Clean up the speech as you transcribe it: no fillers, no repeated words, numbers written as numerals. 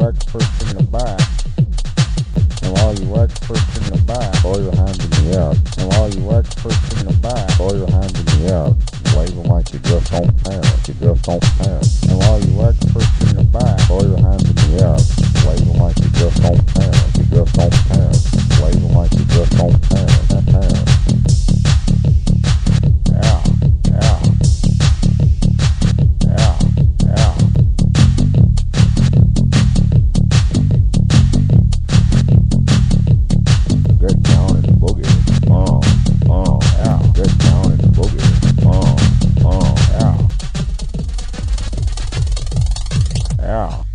wax first in the back, and while you wax first in the back, throw your hand in the air. And while you wax first in the back, throw your hand in the air. Wave them like you just don't care. You just don't care. And while you wax first in the back, throw your hand in the air. Wave them like you just don't care. You just don't care. Wave them like you just don't care. Yeah, yeah. Yeah, yeah. Get down in the boogie. Yeah. Get down in the boogie. Yeah. Yeah.